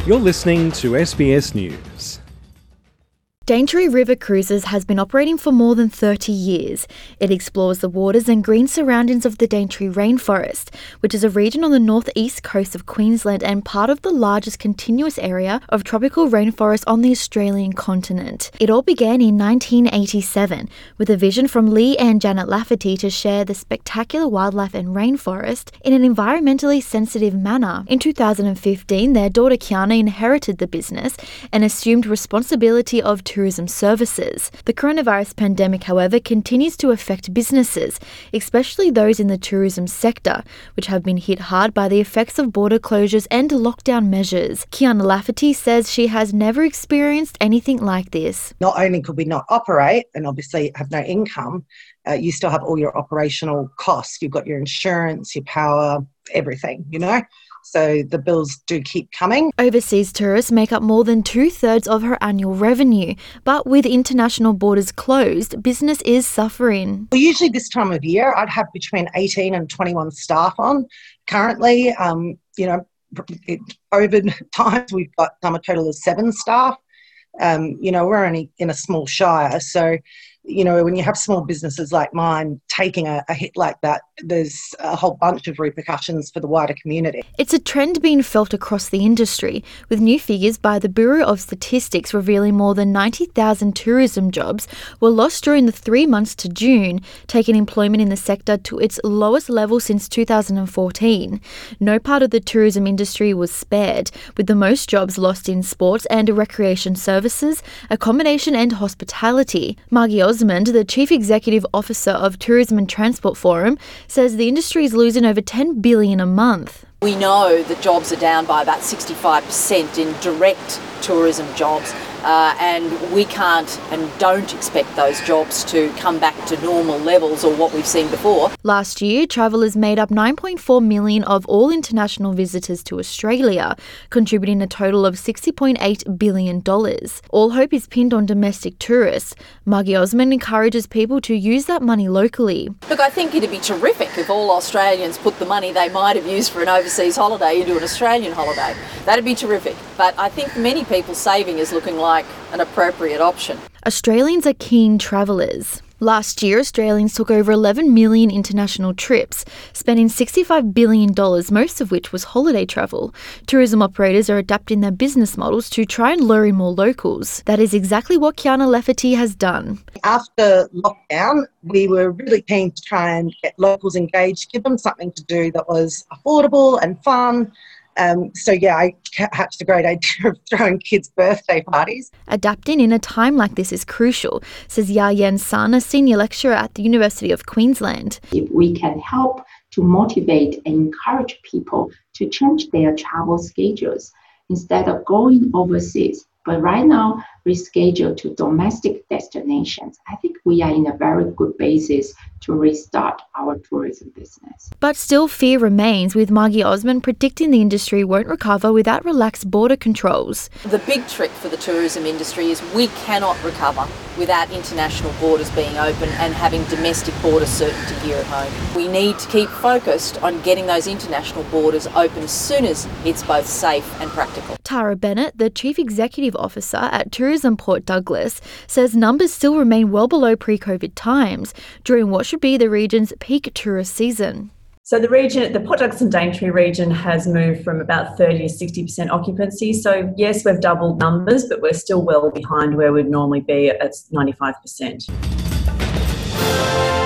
You're listening to SBS News. Daintree River Cruises has been operating for more than 30 years. It explores the waters and green surroundings of the Daintree Rainforest, which is a region on the northeast coast of Queensland and part of the largest continuous area of tropical rainforest on the Australian continent. It all began in 1987 with a vision from Lee and Janet Lafferty to share the spectacular wildlife and rainforest in an environmentally sensitive manner. In 2015, their daughter Kiana inherited the business and assumed responsibility of tourism services. The coronavirus pandemic, however, continues to affect businesses, especially those in the tourism sector, which have been hit hard by the effects of border closures and lockdown measures. Kiana Lafferty says she has never experienced anything like this. Not only could we not operate and obviously have no income, you still have all your operational costs. You've got your insurance, your power, everything, So the bills do keep coming. Overseas tourists make up more than 2/3 of her annual revenue, but with international borders closed, business is suffering. Well, usually this time of year, I'd have between 18 and 21 staff on. Currently, COVID times, we've got a total of 7 staff. We're only in a small shire, so when you have small businesses like mine taking a hit like that, there's a whole bunch of repercussions for the wider community. It's a trend being felt across the industry, with new figures by the Bureau of Statistics revealing more than 90,000 tourism jobs were lost during the 3 months to June, taking employment in the sector to its lowest level since 2014. No part of the tourism industry was spared, with the most jobs lost in sports and recreation services, accommodation and hospitality. Margie Osmond, the Chief Executive Officer of Tourism and Transport Forum, says the industry is losing over $10 billion a month. We know that jobs are down by about 65% in direct tourism jobs, and we can't and don't expect those jobs to come back to normal levels or what we've seen before. Last year, travellers made up 9.4 million of all international visitors to Australia, contributing a total of $60.8 billion. All hope is pinned on domestic tourists. Margie Osmond encourages people to use that money locally. Look, I think it'd be terrific if all Australians put the money they might have used for an overseas holiday into an Australian holiday. That'd be terrific. But I think many people's saving is looking like an appropriate option. Australians are keen travellers. Last year, Australians took over 11 million international trips, spending $65 billion, most of which was holiday travel. Tourism operators are adapting their business models to try and lure in more locals. That is exactly what Kiana Lafferty has done. After lockdown, we were really keen to try and get locals engaged, give them something to do that was affordable and fun. I hatched the great idea of throwing kids' birthday parties. Adapting in a time like this is crucial, says Ya-Yen Sun, a senior lecturer at the University of Queensland. If we can help to motivate and encourage people to change their travel schedules instead of going overseas, but right now reschedule to domestic destinations, I think we are in a very good basis to restart our tourism business. But still fear remains, with Margie Osmond predicting the industry won't recover without relaxed border controls. The big trick for the tourism industry is we cannot recover without international borders being open and having domestic border certainty here at home. We need to keep focused on getting those international borders open as soon as it's both safe and practical. Tara Bennett, the Chief Executive Officer at Tourism Port Douglas, says numbers still remain well below pre-COVID times during what should be the region's peak tourist season. So the Port Douglas and Daintree region has moved from about 30 to 60% occupancy. So yes, we've doubled numbers, but we're still well behind where we'd normally be at 95%.